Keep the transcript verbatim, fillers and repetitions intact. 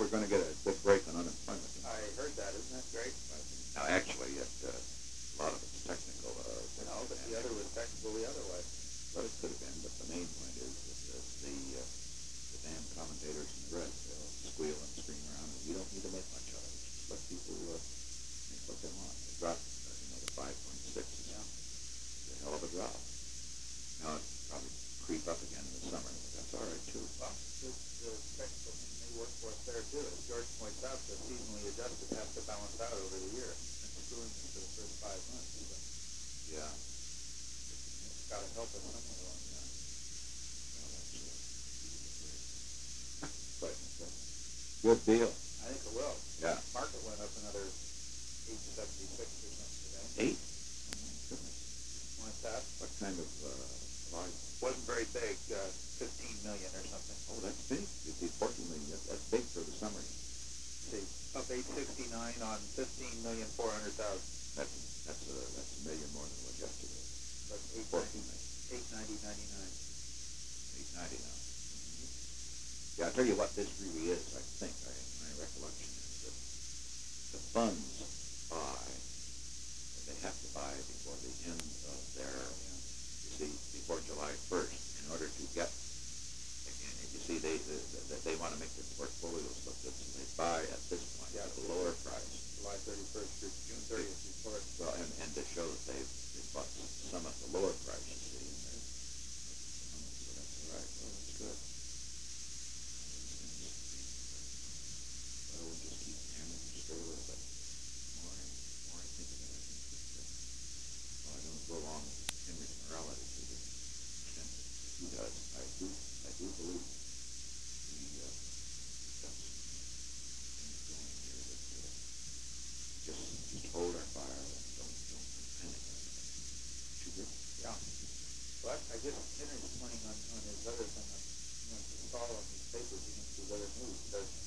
we're going to get a good break on unemployment. I heard that. Isn't that great? Now, actually, it, uh, a lot of it's technical. Uh, no, but the other was technical the other way. But it could have been. But the main point is that the, uh, the damn commentators and the rest, they'll squeal and scream around, and we don't need to make much of it. Just let people uh, make what they want. The drop, uh, you know, the five point six is yeah. a hell of a drop. Now, it'll probably creep up again in the summer, but that's all right, too. Well, the, the technical thing may work for us there, too. As George points out, the seasonally adjusted has to balance out over the year. It's screwing us for the first five months. But yeah. It's got to help us somewhere along that. Well, that's uh, but, but good deal. I think it will. Yeah. Market went up another eight seventy-six or something today. Eight? Oh, my goodness. What's that? What kind of uh, volume? Wasn't very big, uh, fifteen million or something. Oh, that's big. fifteen, fourteen million. That, that's big for the summer. See, up eight sixty-nine on fifteen million four hundred thousand. That's that's a that's a million more than it was yesterday. That's eight fourteen million. Eight ninety ninety nine. Eight ninety now. Mm-hmm. Yeah, I'll tell you what this really is. I think I, my recollection is that the funds buy. They have to buy before the end of their. You see, before July first, in order to get. You see, they they, they want to make their portfolios look good, so they buy at this point yeah, at a lower price. July thirty-first through June thirtieth report. Well, and, and to show that they've, they've bought some at the lower price, you see. And so that's all right. Well, that's good. Well, we'll just keep hammering the straight a little bit. The more I, the more I think of it, I think that, uh, well, I don't go along with Henry's morality to the extent that he does. I do, I do believe we, uh, got some things going here that, uh, just, just hold our fire and don't, don't panic or anything. Sugar? Yeah. Well, I guess Henry's playing on, on his other thing, on, you know, to install on these papers against his other news. Does